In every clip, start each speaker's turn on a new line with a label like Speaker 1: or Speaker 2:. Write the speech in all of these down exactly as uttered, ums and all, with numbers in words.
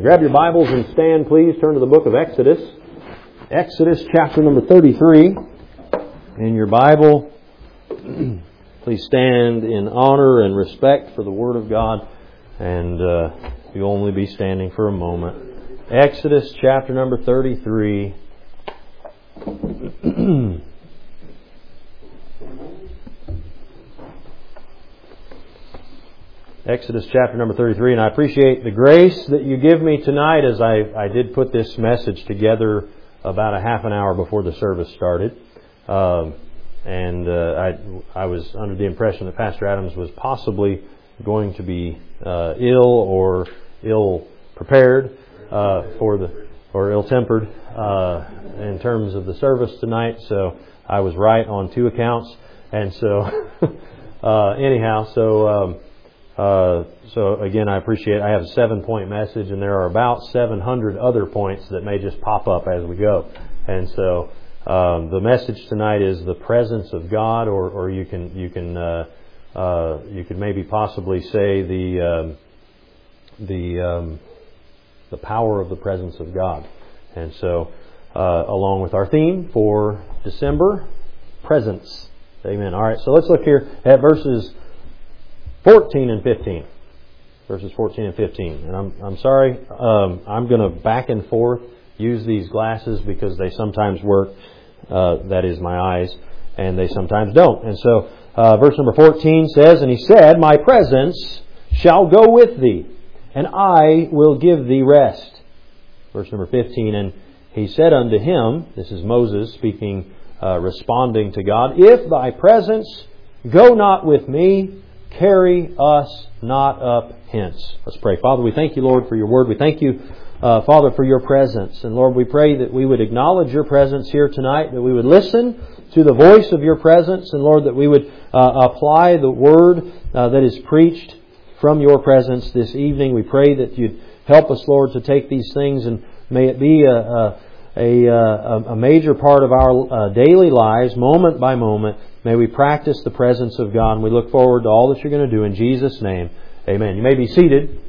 Speaker 1: Grab your Bibles and stand, please. Turn to the book of Exodus. Exodus chapter number thirty-three. In your Bible, please stand in honor and respect for the Word of God. And uh, you'll only be standing for a moment. Exodus chapter number thirty-three. Exodus chapter number thirty-three, and I appreciate the grace that you give me tonight as I, I did put this message together about a half an hour before the service started. Um, and uh, I, I was under the impression that Pastor Adams was possibly going to be uh, ill or ill-prepared uh, for the or ill-tempered uh, in terms of the service tonight. So I was right on two accounts. And so, uh, anyhow, so... Um, Uh, so again, I appreciate it. I have a seven-point message, and there are about seven hundred other points that may just pop up as we go. And so um, the message tonight is the presence of God, or, or you can you can uh, uh, you could maybe possibly say the um, the um, the power of the presence of God. And so uh, along with our theme for December, presence. Amen. All right. So let's look here at verses fourteen and fifteen. Verses fourteen and fifteen. And I'm I'm sorry, um, I'm going to back and forth use these glasses because they sometimes work. Uh, that is my eyes, and they sometimes don't. And so, uh, verse number fourteen says, "And he said, My presence shall go with thee, and I will give thee rest." Verse number fifteen, "And he said unto him," this is Moses speaking, uh, responding to God, "If thy presence go not with me, carry us not up hence." Let's pray. Father, we thank you, Lord, for your word. We thank you, uh, Father, for your presence. And Lord, we pray that we would acknowledge your presence here tonight, that we would listen to the voice of your presence, and Lord, that we would uh, apply the word uh, that is preached from your presence this evening. We pray that you'd help us, Lord, to take these things, and may it be a, a, a, a major part of our uh, daily lives, moment by moment. May we practice the presence of God, and we look forward to all that you're going to do in Jesus' name. Amen. You may be seated.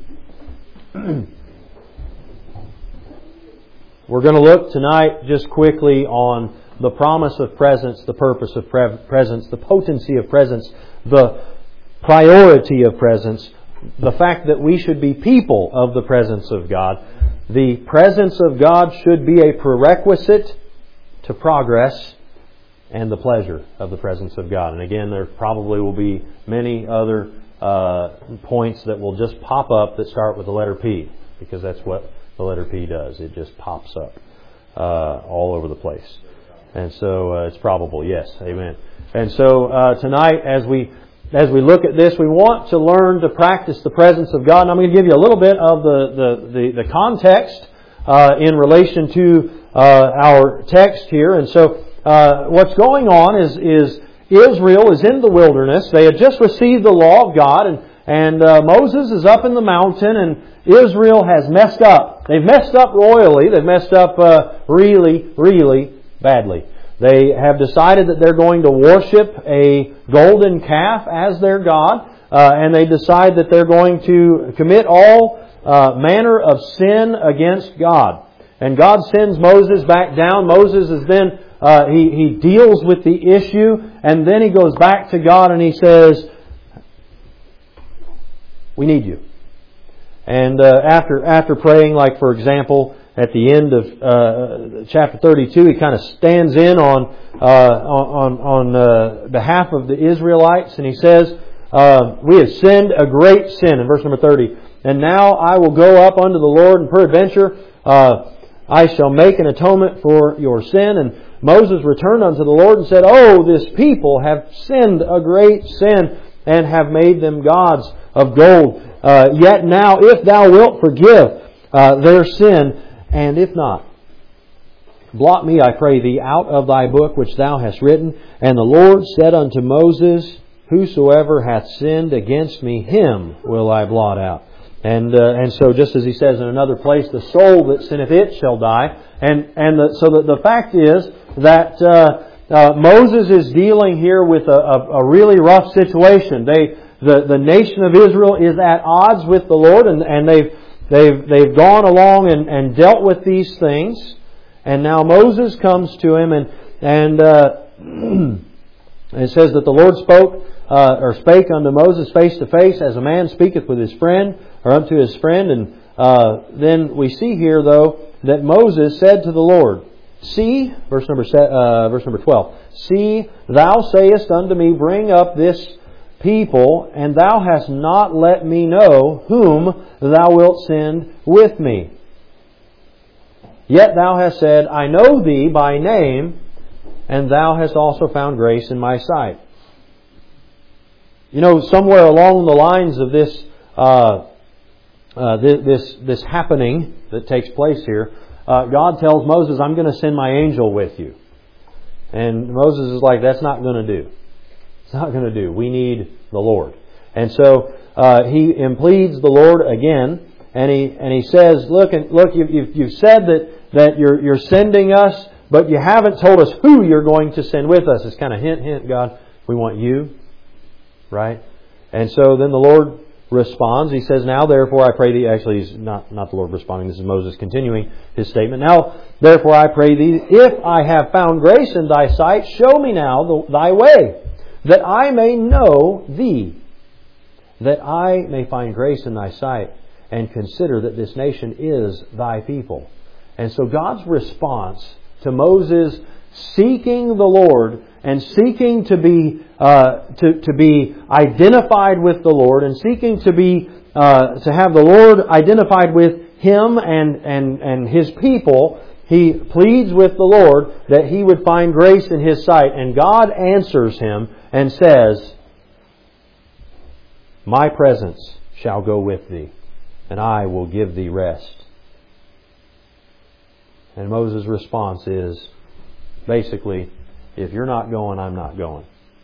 Speaker 1: We're going to look tonight just quickly on the promise of presence, the purpose of pre- presence, the potency of presence, the priority of presence, the fact that we should be people of the presence of God. The presence of God should be a prerequisite to progress and the pleasure of the presence of God. And again, there probably will be many other uh, points that will just pop up that start with the letter P, because that's what the letter P does. It just pops up uh, all over the place. And so uh, it's probable, yes, amen. And so uh, tonight, as we as we look at this, we want to learn to practice the presence of God. And I'm going to give you a little bit of the the the, the context uh, in relation to uh, our text here. And so. Uh, what's going on is, is Israel is in the wilderness. They had just received the law of God, and, and uh, Moses is up in the mountain, and Israel has messed up. They've messed up royally. They've messed up uh, really, really badly. They have decided that they're going to worship a golden calf as their God, uh, and they decide that they're going to commit all uh, manner of sin against God. And God sends Moses back down. Moses is then Uh, he, he deals with the issue, and then he goes back to God and he says, "We need you." And uh, after after praying, like for example, at the end of uh, chapter thirty-two, he kind of stands in on uh, on on uh, behalf of the Israelites, and he says, uh, "We have sinned a great sin." In verse number thirty, "And now I will go up unto the Lord, and peradventure uh, I shall make an atonement for your sin." And Moses returned unto the Lord and said, "Oh, this people have sinned a great sin, and have made them gods of gold. Uh, yet now, if thou wilt forgive uh, their sin, and if not, blot me, I pray thee, out of thy book which thou hast written." And the Lord said unto Moses, "Whosoever hath sinned against me, him will I blot out." And uh, and so, just as he says in another place, "The soul that sinneth, it shall die." And and the, so the, the fact is that uh, uh, Moses is dealing here with a, a, a really rough situation. They the, the nation of Israel is at odds with the Lord, and, and they've they've, they've gone along and, and dealt with these things. And now Moses comes to him and, and uh, it says that the Lord spoke uh, or spake unto Moses face to face as a man speaketh with his friend or unto his friend. And uh, then we see here though that Moses said to the Lord, See, verse number uh, verse number twelve. See, thou sayest unto me, Bring up this people, and thou hast not let me know whom thou wilt send with me. Yet thou hast said, I know thee by name, and thou hast also found grace in my sight. You know, somewhere along the lines of this uh, uh, this, this this happening that takes place here. Uh, God tells Moses, I'm going to send my angel with you. And Moses is like, that's not going to do. It's not going to do. We need the Lord. And so uh, he impleads the Lord again, and he and he says, look, and look, you, you've, you've said that, that you're, you're sending us, but you haven't told us who you're going to send with us. It's kind of hint, hint, God, we want you. Right? And so then the Lord responds. He says, Now therefore I pray thee, actually he's not, not the Lord responding, this is Moses continuing his statement. Now therefore I pray thee, if I have found grace in thy sight, show me now the, thy way, that I may know thee, that I may find grace in thy sight, and consider that this nation is thy people. And so God's response to Moses seeking the Lord and seeking to be uh, to to be identified with the Lord and seeking to be uh, to have the Lord identified with him and and and his people, he pleads with the Lord that he would find grace in his sight, and God answers him and says, My presence shall go with thee, and I will give thee rest. And Moses' response is basically, if you're not going, I'm not going.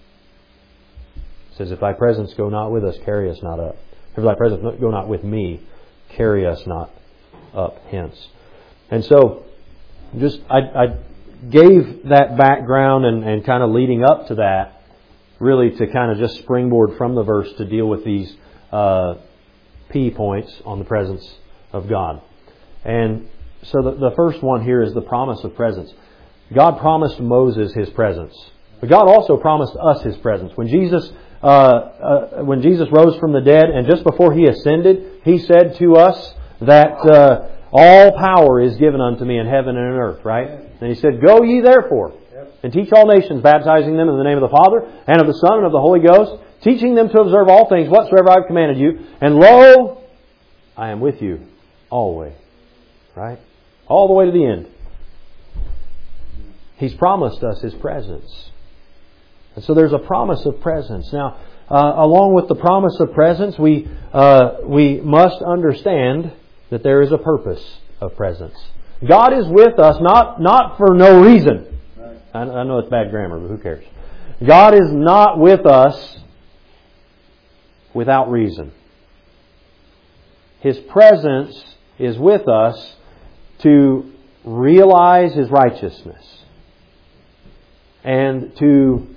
Speaker 1: It says, if thy presence go not with us, carry us not up. If thy presence go not with me, carry us not up hence. And so, just I, I gave that background and, and kind of leading up to that, really to kind of just springboard from the verse to deal with these uh, P points on the presence of God. And so the, the first one here is the promise of presence. God promised Moses His presence. But God also promised us His presence. When Jesus uh, uh, when Jesus rose from the dead and just before He ascended, He said to us that uh, all power is given unto me in heaven and in earth, right? And He said, Go ye therefore and teach all nations, baptizing them in the name of the Father and of the Son and of the Holy Ghost, teaching them to observe all things whatsoever I have commanded you. And lo, I am with you always. Right? All the way to the end. He's promised us His presence. And so there's a promise of presence. Now, uh, along with the promise of presence, we uh, we must understand that there is a purpose of presence. God is with us not, not for no reason. I, I know it's bad grammar, but who cares? God is not with us without reason. His presence is with us to realize His righteousness and to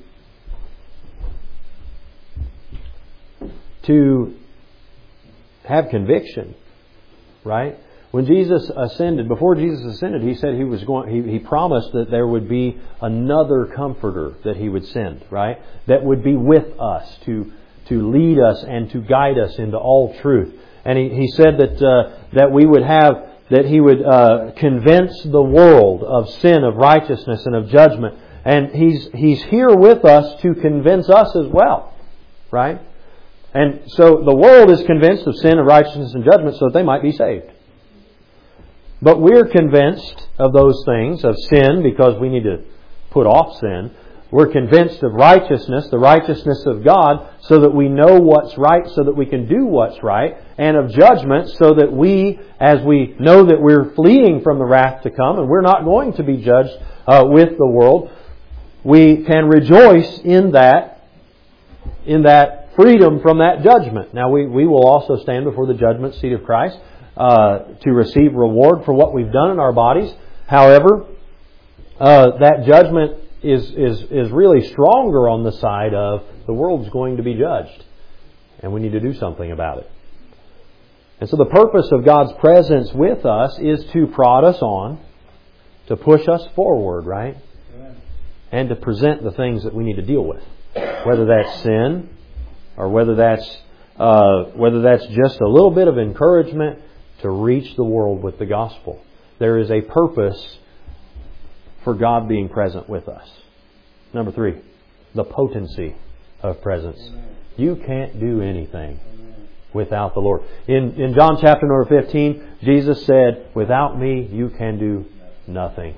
Speaker 1: to have conviction, right? When Jesus ascended, before Jesus ascended, He said He was going. He, he promised that there would be another Comforter that He would send, right? That would be with us to to lead us and to guide us into all truth. And He, he said that uh, that we would have. That He would uh, convince the world of sin, of righteousness, and of judgment. And He's He's here with us to convince us as well. Right? And so the world is convinced of sin, of righteousness, and judgment so that they might be saved. But we're convinced of those things, of sin, because we need to put off sin. We're convinced of righteousness, the righteousness of God, so that we know what's right, so that we can do what's right, and of judgment, so that we, as we know that we're fleeing from the wrath to come, and we're not going to be judged uh, with the world, we can rejoice in that, in that freedom from that judgment. Now, we, we will also stand before the judgment seat of Christ uh, to receive reward for what we've done in our bodies. However, uh, that judgment is is is really stronger on the side of the world's going to be judged. And we need to do something about it. And so the purpose of God's presence with us is to prod us on, to push us forward, right? Amen. And to present the things that we need to deal with. Whether that's sin, or whether that's uh, whether that's just a little bit of encouragement to reach the world with the gospel. There is a purpose for God being present with us. Number three, the potency of presence. Amen. You can't do anything without the Lord. In, in John chapter number fifteen, Jesus said, "Without me, you can do nothing."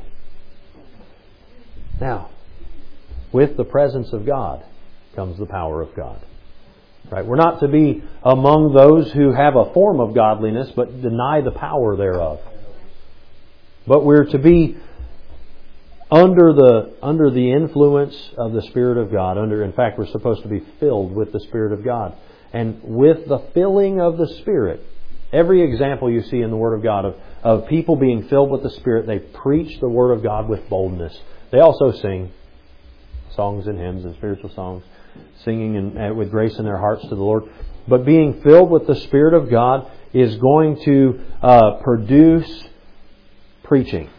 Speaker 1: Now, with the presence of God comes the power of God. Right? We're not to be among those who have a form of godliness but deny the power thereof. But we're to be under the under the influence of the Spirit of God. Under, in fact, we're supposed to be filled with the Spirit of God. And with the filling of the Spirit, every example you see in the Word of God of, of people being filled with the Spirit, they preach the Word of God with boldness. They also sing songs and hymns and spiritual songs, singing and, uh, with grace in their hearts to the Lord. But being filled with the Spirit of God is going to uh, produce preaching.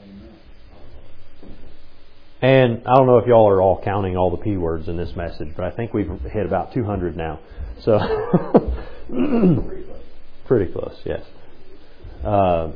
Speaker 1: And I don't know if y'all are all counting all the P words in this message, but I think we've hit about two hundred now. So, pretty close, yes. Uh,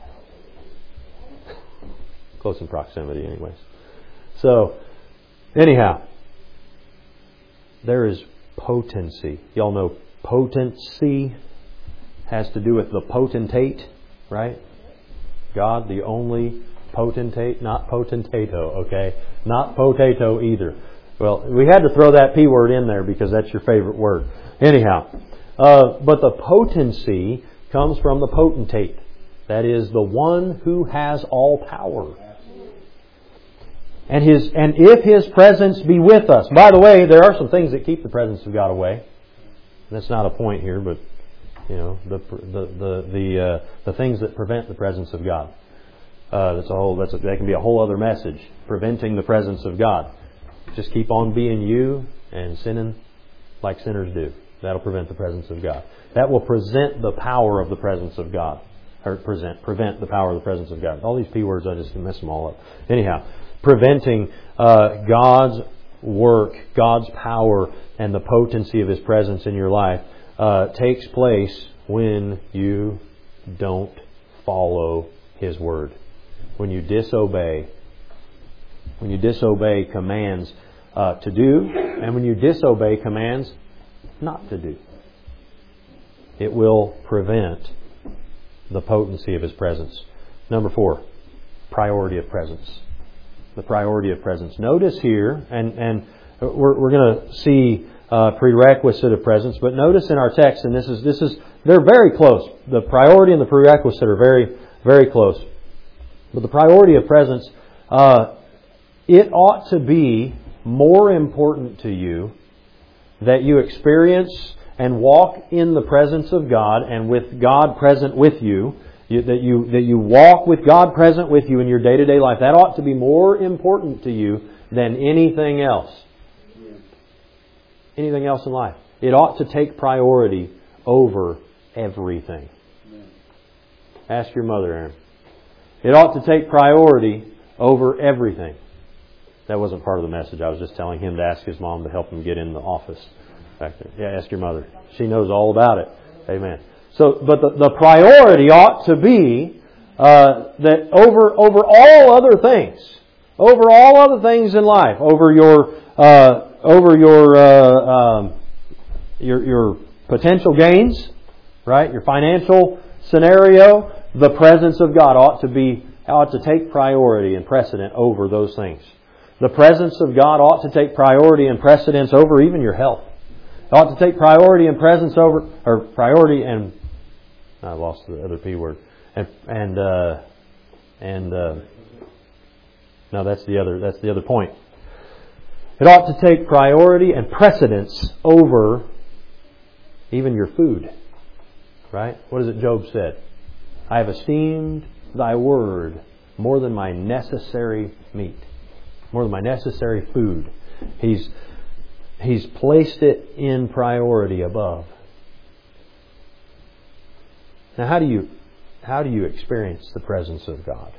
Speaker 1: close in proximity, anyways. So, anyhow, there is potency. Y'all know potency has to do with the potentate, right? God, the only potentate, not potentato, okay? Not potato either. Well, we had to throw that P word in there because that's your favorite word. Anyhow, uh, but the potency comes from the potentate. That is the one who has all power. And his and if His presence be with us. By the way, there are some things that keep the presence of God away. That's not a point here, but you know the the the the, uh, the things that prevent the presence of God. Uh, that's a whole. That's a, that can be a whole other message. Preventing the presence of God. Just keep on being you and sinning like sinners do. That'll prevent the presence of God. That will present the power of the presence of God, or present prevent the power of the presence of God. All these P words, I just mess them all up. Anyhow, preventing uh, God's work, God's power, and the potency of His presence in your life uh, takes place when you don't follow His word. When you disobey, when you disobey commands uh, to do, and when you disobey commands not to do, it will prevent the potency of His presence. Number four, priority of presence. The priority of presence. Notice here, and and we're we're going to see uh, prerequisite of presence, but notice in our text, and this is this is they're very close. The priority and the prerequisite are very very close. But the priority of presence, uh, it ought to be more important to you that you experience and walk in the presence of God and with God present with you, you that you that you walk with God present with you in your day-to-day life. That ought to be more important to you than anything else. Anything else in life. It ought to take priority over everything. Ask your mother, Aaron. It ought to take priority over everything. That wasn't part of the message. I was just telling him to ask his mom to help him get in the office back there. Yeah, ask your mother. She knows all about it. Amen. So, but the, the priority ought to be uh, that over over all other things, over all other things in life, over your uh, over your uh, um, your your potential gains, right? Your financial scenario. The presence of God ought to be ought to take priority and precedent over those things. The presence of God ought to take priority and precedence over even your health. It ought to take priority and presence over, or priority and I lost the other P word. And and uh, and uh, no, that's the other that's the other point. It ought to take priority and precedence over even your food. Right? What is it Job said? I have esteemed Thy word more than my necessary meat, more than my necessary food. He's He's placed it in priority above. Now, how do you how do you experience the presence of God?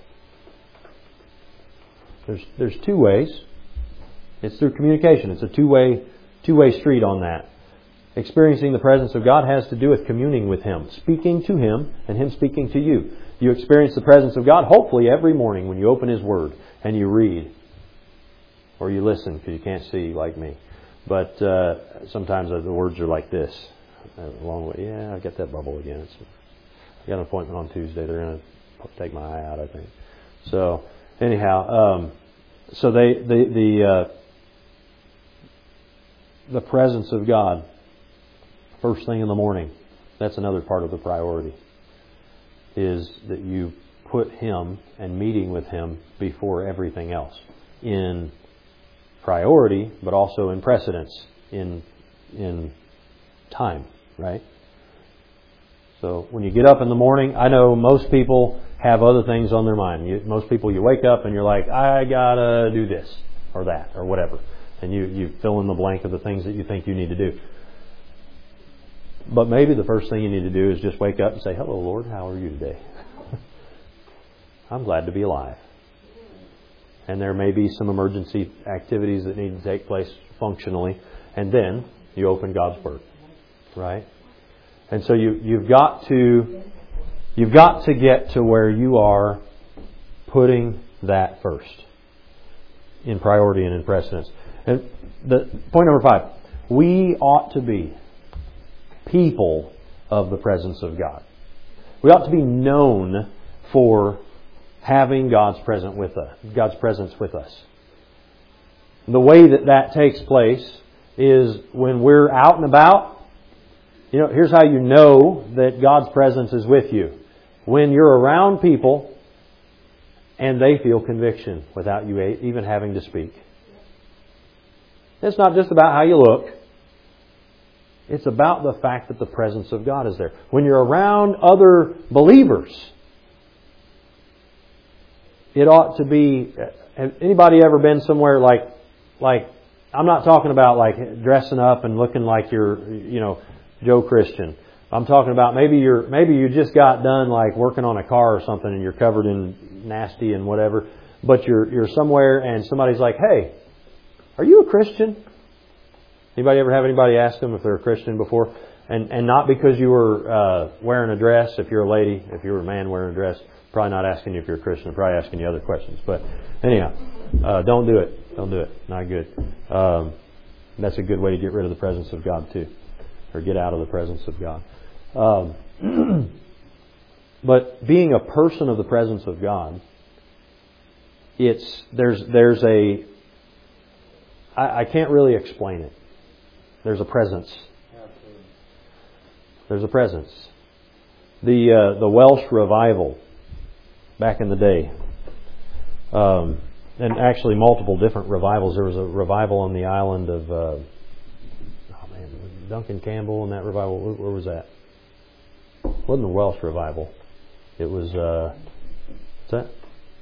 Speaker 1: There's there's two ways. It's through communication. It's a two-way two-way street on that. Experiencing the presence of God has to do with communing with Him, speaking to Him, and Him speaking to you. You experience the presence of God, hopefully, every morning when you open His Word and you read. Or you listen, because you can't see like me. But uh, sometimes the words are like this. A long way. Yeah, I got that bubble again. It's, I got an appointment on Tuesday. They're going to take my eye out, I think. So, anyhow, um, so they the the uh, the presence of God, first thing in the morning. That's another part of the priority. Is that you put Him and meeting with Him before everything else in priority, but also in precedence, in in time, right? So when you get up in the morning, I know most people have other things on their mind. You, most people, you wake up and you're like, I gotta do this or that or whatever, and you you fill in the blank of the things that you think you need to do. But maybe the first thing you need to do is just wake up and say, hello, Lord, how are you today? I'm glad to be alive. And there may be some emergency activities that need to take place functionally. And then you open God's Word. Right? And so you, you've got to you've got to get to where you are putting that first. In priority and in precedence. And the point number five. We ought to be people of the presence of God. We ought to be known for having God's presence with us. God's presence with us. The way that that takes place is when we're out and about. You know, here's how you know that God's presence is with you. When you're around people and they feel conviction without you even having to speak. It's not just about how you look. It's about the fact that the presence of God is there. When you're around other believers, it ought to be... Have anybody ever been somewhere like... like I'm not talking about like dressing up and looking like you're, you know, Joe Christian. I'm talking about maybe you're maybe you just got done like working on a car or something and you're covered in nasty and whatever, but you're you're somewhere and somebody's like, "Hey, are you a Christian?" Anybody ever have anybody ask them if they're a Christian before? And and not because you were uh, wearing a dress. If you're a lady, if you were a man wearing a dress, probably not asking you if you're a Christian. Probably asking you other questions. But anyhow, uh, don't do it. Don't do it. Not good. Um, that's a good way to get rid of the presence of God too, or get out of the presence of God. Um, but being a person of the presence of God, it's there's there's a I, I can't really explain it. There's a presence. There's a presence. The uh, the Welsh revival back in the day, um, and actually multiple different revivals. There was a revival on the island of uh, oh man, Duncan Campbell and that revival. Where, where was that? It wasn't the Welsh revival. It was uh, what's that?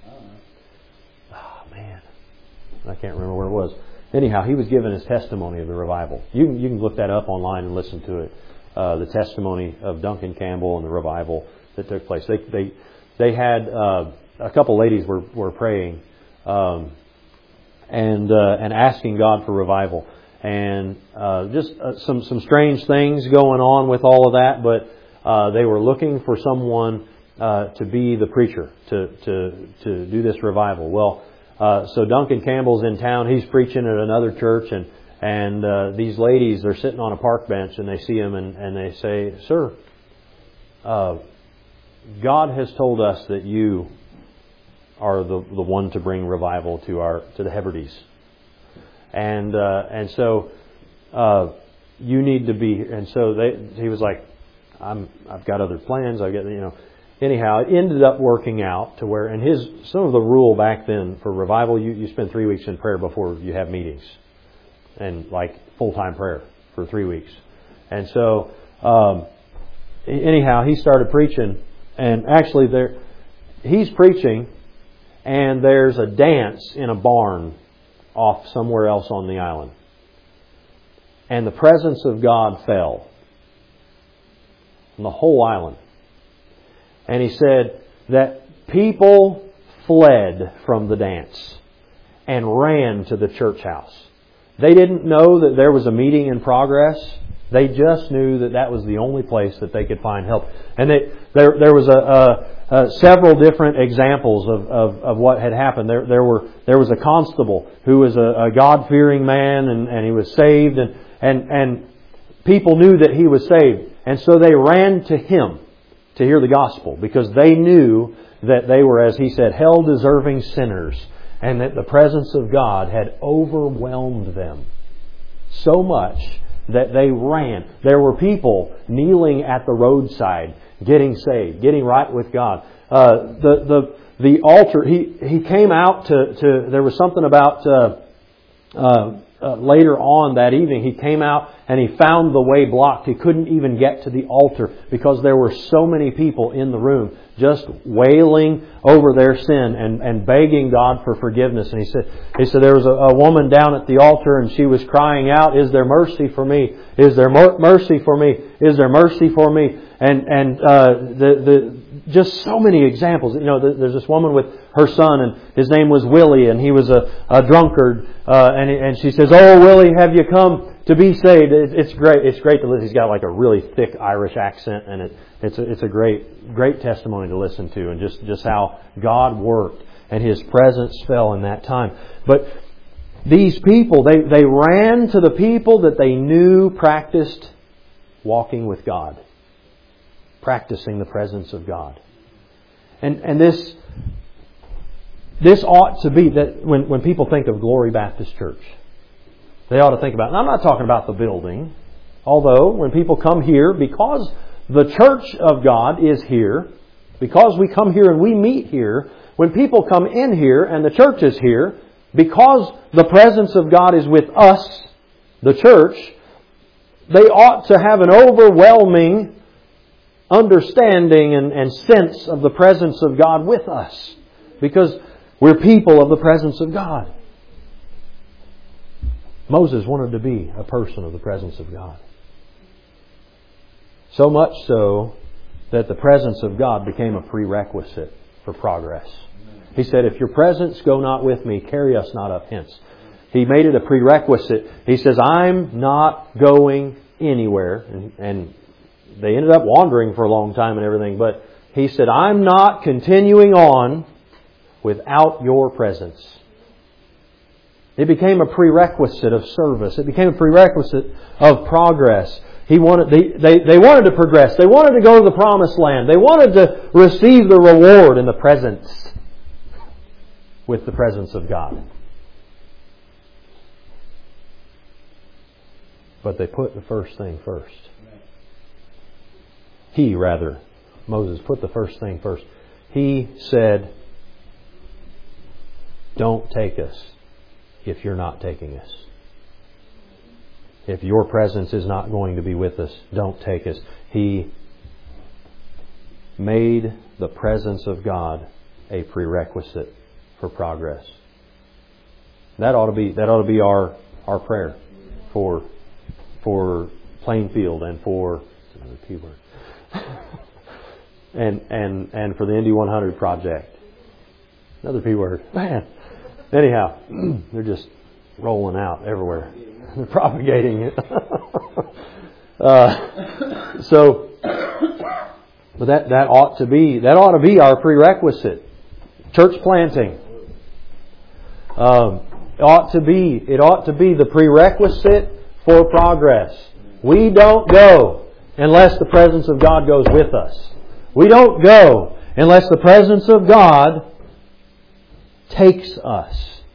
Speaker 1: Oh man, I can't remember where it was. Anyhow, he was giving his testimony of the revival. You can, you can look that up online and listen to it. Uh, the testimony of Duncan Campbell and the revival that took place. They they they had uh, a couple ladies were were praying um, and uh, and asking God for revival, and uh, just uh, some some strange things going on with all of that. But uh, they were looking for someone uh, to be the preacher to to to do this revival. Well. Uh, so Duncan Campbell's in town. He's preaching at another church, and and uh, these ladies, they're sitting on a park bench, and they see him, and, and they say, "Sir, uh, God has told us that you are the the one to bring revival to our to the Hebrides, and uh, and so uh, you need to be." And so they, he was like, "I'm I've got other plans. I got you know." Anyhow, it ended up working out to where, and his some of the rule back then for revival, you, you spend three weeks in prayer before you have meetings, and like full time prayer for three weeks. And so, um, anyhow, he started preaching, and actually there, he's preaching, and there's a dance in a barn off somewhere else on the island, and the presence of God fell on the whole island. And he said that people fled from the dance and ran to the church house. They didn't know that there was a meeting in progress. They just knew that that was the only place that they could find help. And they, there, there was a, a, a several different examples of, of, of what had happened. There, there were there was a constable who was a, a God-fearing man, and, and he was saved, and, and and people knew that he was saved, and so they ran to him to hear the gospel because they knew that they were, as he said, hell-deserving sinners, and that the presence of God had overwhelmed them so much that they ran. There were people kneeling at the roadside, getting saved, getting right with God. Uh, the the the altar. He he came out to to. There was something about uh, uh, uh, later on that evening. He came out and he found the way blocked. He couldn't even get to the altar because there were so many people in the room just wailing over their sin and, and begging God for forgiveness. And he said, he said there was a, a woman down at the altar and she was crying out, "Is there mercy for me? Is there mer- mercy for me? Is there mercy for me?" And and uh, the the just so many examples. You know, there's this woman with her son, and his name was Willie, and he was a, a drunkard. Uh, and and she says, "Oh, Willie, have you come to be saved?" It, it's great. It's great to listen. He's got like a really thick Irish accent, and it it's a, it's a great great testimony to listen to, and just just how God worked and His presence fell in that time. But these people, they they ran to the people that they knew practiced walking with God, practicing the presence of God. And and this this ought to be that when, when people think of Glory Baptist Church, they ought to think about, and I'm not talking about the building, although when people come here, because the church of God is here, because we come here and we meet here, when people come in here and the church is here, because the presence of God is with us, the church, they ought to have an overwhelming understanding and, and sense of the presence of God with us, because we're people of the presence of God. Moses wanted to be a person of the presence of God. So much so that the presence of God became a prerequisite for progress. He said, "If your presence go not with me, carry us not up hence." He made it a prerequisite. He says, "I'm not going anywhere." And, and they ended up wandering for a long time and everything. But He said, "I'm not continuing on without your presence." It became a prerequisite of service. It became a prerequisite of progress. He wanted, they, they, they wanted to progress. They wanted to go to the promised land. They wanted to receive the reward in the presence with the presence of God. But they put the first thing first. He, rather, Moses, put the first thing first. He said, "Don't take us if you're not taking us. If your presence is not going to be with us, don't take us." He made the presence of God a prerequisite for progress. That ought to be that ought to be our, our prayer for for Plainfield and for another P word. and and and for the Indy one hundred project. Another P word. Man. Anyhow, they're just rolling out everywhere. They're propagating it. uh, so, but that that ought to be that ought to be our prerequisite. Church planting um, ought to be it ought to be the prerequisite for progress. We don't go unless the presence of God goes with us. We don't go unless the presence of God takes us.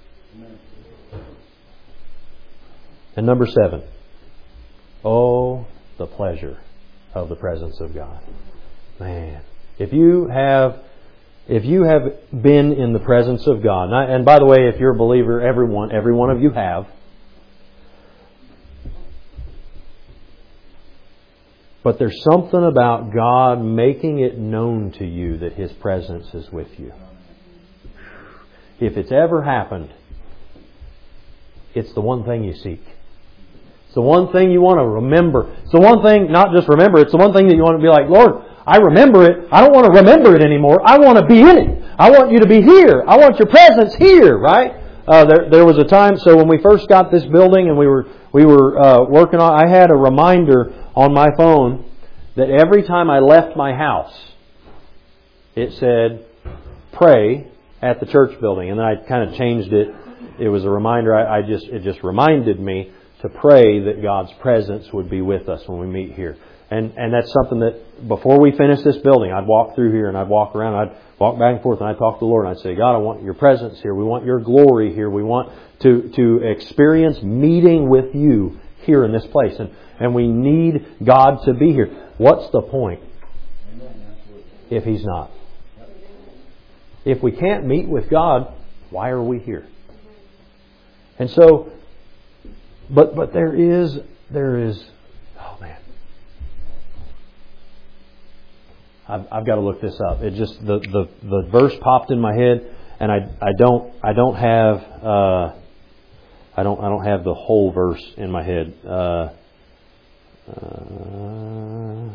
Speaker 1: And number seven. Oh, the pleasure of the presence of God. Man, if you have if you have been in the presence of God, and, I, and by the way, if you're a believer, everyone, every one of you have. But there's something about God making it known to you that His presence is with you. If it's ever happened, it's the one thing you seek. It's the one thing you want to remember. It's the one thing, not just remember, it's the one thing that you want to be like, "Lord, I remember it. I don't want to remember it anymore. I want to be in it. I want you to be here. I want your presence here, right? Uh, there, there was a time, so when we first got this building and we were we were uh, working on, I had a reminder on my phone that every time I left my house, it said, pray at the church building. And then I kind of changed it. It was a reminder. I, I just it just reminded me to pray that God's presence would be with us when we meet here. And and that's something that before we finish this building, I'd walk through here and I'd walk around. I'd walk back and forth and I'd talk to the Lord and I'd say, God, I want your presence here. We want your glory here. We want to, to experience meeting with you here in this place. And, and we need God to be here. What's the point if He's not? If we can't meet with God, why are we here? And so, but but there is, there is, oh man. I've, I've got to look this up. It just the, the, the verse popped in my head, and I I don't I don't have uh, I don't I don't have the whole verse in my head. Uh, uh,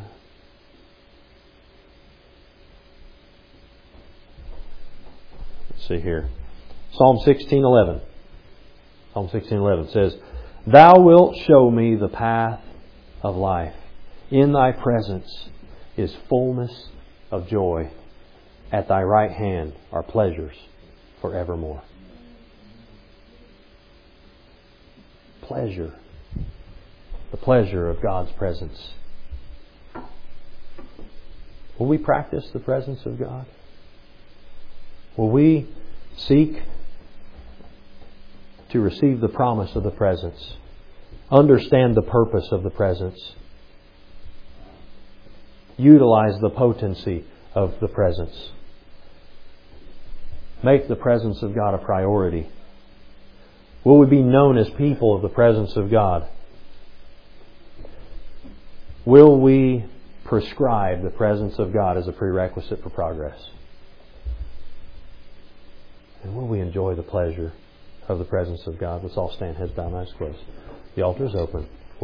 Speaker 1: let's see here, Psalm sixteen eleven. Psalm sixteen eleven says, "Thou wilt show me the path of life. In Thy presence is fullness of joy. At Thy right hand are pleasures forevermore." Pleasure. The pleasure of God's presence. Will we practice the presence of God? Will we seek to receive the promise of the presence? Understand the purpose of the presence? Utilize the potency of the presence. Make the presence of God a priority. Will we be known as people of the presence of God? Will we prescribe the presence of God as a prerequisite for progress? And will we enjoy the pleasure of the presence of God? Let's all stand, heads bowed, eyes closed. The altar is open.